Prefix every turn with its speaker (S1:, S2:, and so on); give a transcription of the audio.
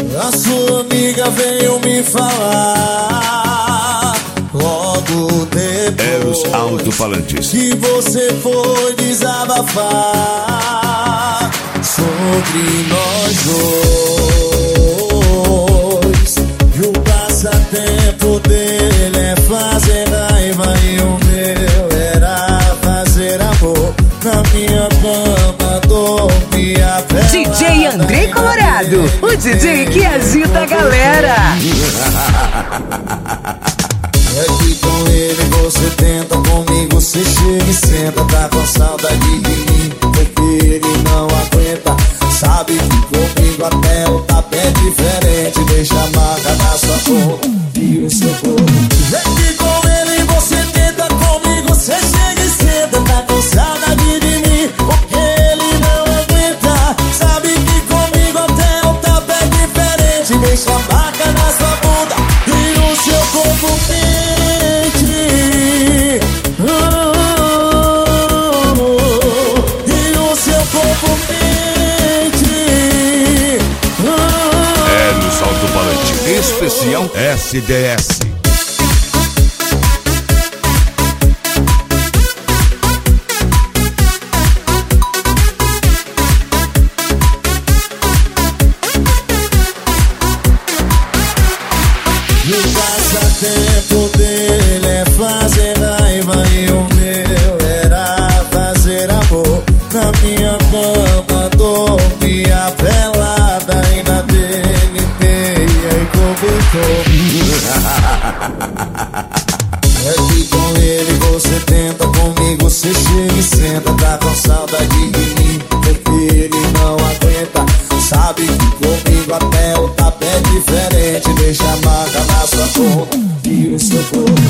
S1: A sua amiga veio me falar logo
S2: Eros Alto-Falantes
S1: que você foi desabafar sobre nós dois. E o passatempo dele é fazer raiva e o meu era fazer amor. Na minha cama dormia pelada.
S3: DJ Andrei Colorado, o DJ que agita a galera.
S1: É que com ele você tenta, comigo você chega e senta. Tá com saudade de mim, porque ele não aguenta. Sabe que comigo até o tapé é diferente. Deixa a marca na sua boca e o seu corpo. É que com ele você tenta, comigo você chega e senta. Tá com saudade de mim, porque ele não aguenta. Sabe que comigo até o tapé é diferente. Deixa a marca na sua bunda e o seu corpo quente. E o seu corpo quente.
S2: Eros Alto-Falante Especial SDS.
S1: O passatempo dele é fazer raiva e o meu era fazer amor. Na minha cama dormia pelada, ainda dele meia e cobertor. É que com ele você tenta, comigo você chega e senta. Tá com saudade de mim, porque ele não aguenta. Sabe que comigo até o tapé é diferente. Deixa a marca na sua boca e o seu corpo.